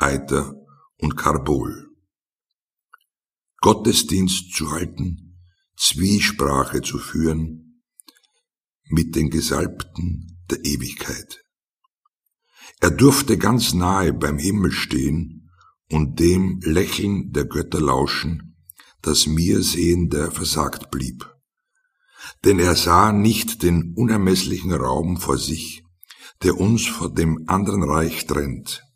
Eiter und Karbol. Gottesdienst zu halten, Zwiesprache zu führen mit den Gesalbten der Ewigkeit. Er durfte ganz nahe beim Himmel stehen und dem Lächeln der Götter lauschen, das mir Sehender versagt blieb. Denn er sah nicht den unermesslichen Raum vor sich, der uns vor dem anderen Reich trennt.